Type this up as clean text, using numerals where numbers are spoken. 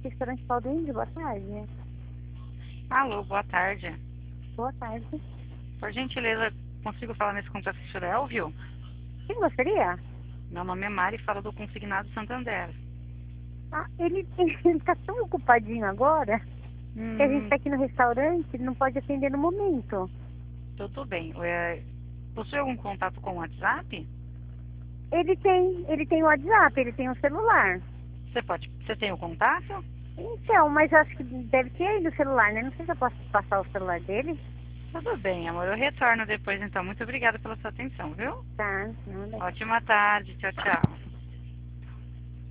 restaurante Paulo, boa tarde. Alô, boa tarde. Boa tarde. Por gentileza, consigo falar nesse contato com o senhor Elvio? Quem gostaria? Meu nome é Mari e falo do Consignado Santander. Ah, ele tá tão ocupadinho agora que a gente tá aqui no restaurante, ele não pode atender no momento. Tudo bem. Possui algum contato com o WhatsApp? Ele tem o WhatsApp, ele tem o celular. Você tem o contato? Então, mas acho que deve ter aí no celular, né? Não sei se eu posso passar o celular dele. Tudo bem, amor. Eu retorno depois, então. Muito obrigada pela sua atenção, viu? Tá, não, Ótima tarde. Tchau, tchau.